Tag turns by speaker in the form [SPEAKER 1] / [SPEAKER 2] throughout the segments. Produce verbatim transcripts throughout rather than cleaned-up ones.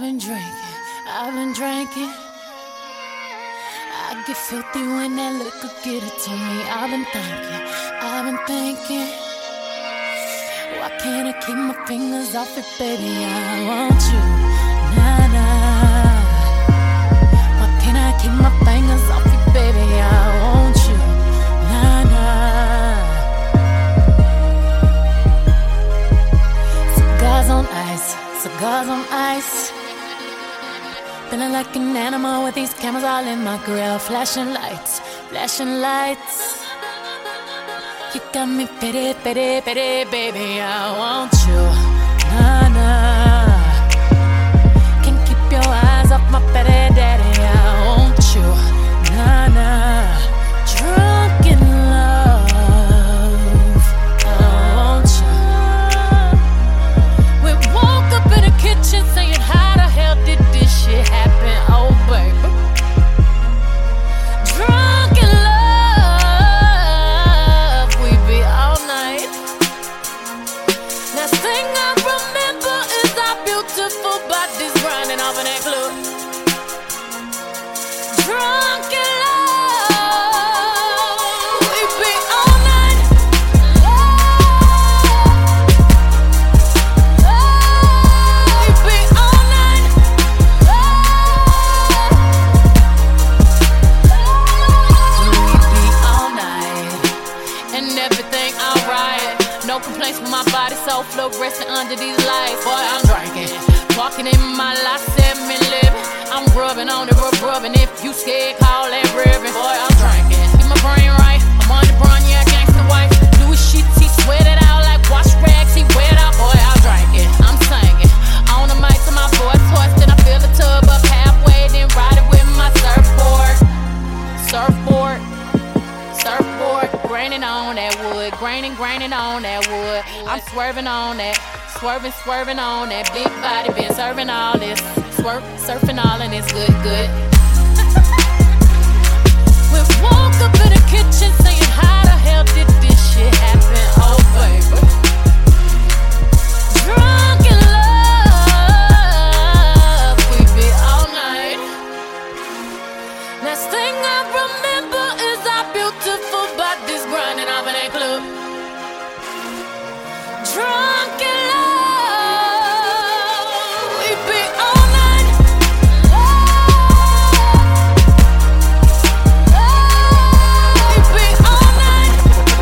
[SPEAKER 1] been drinking, I've been drinking. I get filthy when that liquor get it to me. I've been thinking, I've been thinking. Why can't I keep my fingers off it, baby? I want you, nah, nah. Why can't I keep my fingers off it, baby? I want you, nah, nah. Cigars on ice, cigars on ice. Feeling like an animal with these cameras all in my grill. Flashing lights, flashing lights. You got me pity, pity, pity, baby. I want you, nah, nah. Can't keep your eyes off my pity, daddy. I want you, nah, nah. Drunk in love, I want you. We woke up in the kitchen saying, how the hell did this shit happen? Oh, baby. Drunk in love, we be all night. Last thing I remember is our beautiful bodies grinding off in that club. Drunk in love, we be all night. We be all night. We be all night. And everything alright. No complaints with my body, so fluorescent under these lights. Boy, I'm drinking, walking in my life, seven living. I'm rubbing on it, rub rubbing. If you scared, call that ribbon. Boy, I'm drinking, keep my brain right. I'm on the brun, yeah, gangsta wife. Louis sheets, he sweat it out like wash rags. He wet out, boy, I'm drinking. I'm singing on the mic to my voice hoarse. Then I fill the tub up halfway, then ride it with my surfboard, surfboard. Surfboard, graining on that wood, graining, graining on that wood. I'm swerving on that, swerving, swerving on that big body. Been serving all this, swerve, surfing all and it's good, good. We woke up in the kitchen saying, how the hell did this shit happen? Oh, baby. Drunk in love, we be all night. Last thing I remember is our beautiful bodies grinding off in that club. Drunk in love, we be all night. We be all night.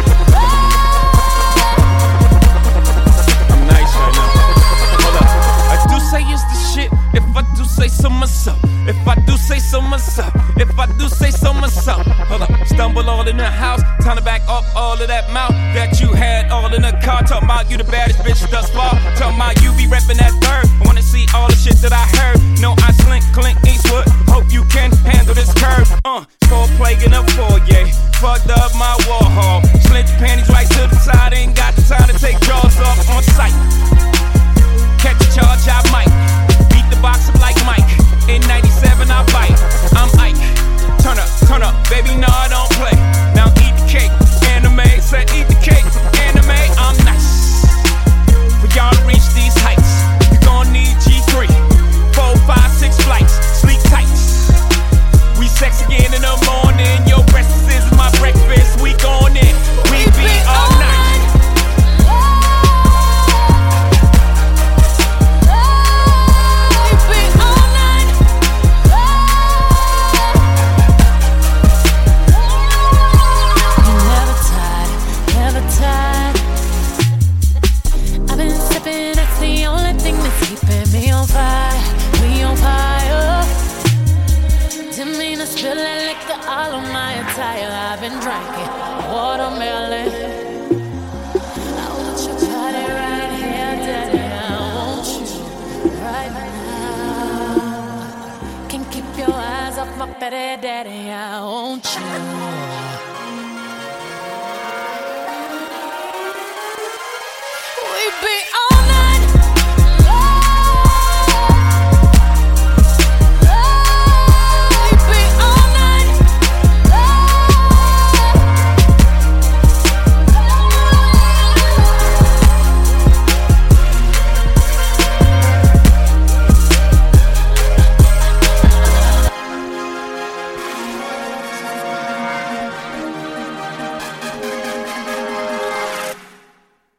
[SPEAKER 2] I'm nice right now. Hold up. I do say it's the shit. If I do say so myself. If I do say so myself. If I do say so myself. Hold up. Stumble all in the house. Time to back up all of that mouth that you had all in the car. Talking about you the baddest bitch thus far. Talking about you be reppin' that third. I wanna see all the shit that I heard. No, I slink, Clint Eastwood. Hope you can handle this curve. Uh, four plague in a foyer. Fucked up my Warhol. Slint your panties right to the side. Ain't got the time to take jaws off on sight. Catch a charge, I might. Beat the box up like Mike. In ninety-seven, I bite. I'm Ike. Turn up, turn up, baby, no, I don't play. Now eat the cake, anime. Said eat the cake, anime. I'm nice. For y'all to reach these heights, you gon' need G three. Four, five, six flights, sleep tight. We sex again in the morning. Your breakfast is my breakfast. We gon' in. We be all night. I've been drinking watermelon. I want your body right here, daddy. I want you right now. Can't keep your eyes off my petty daddy. I want you.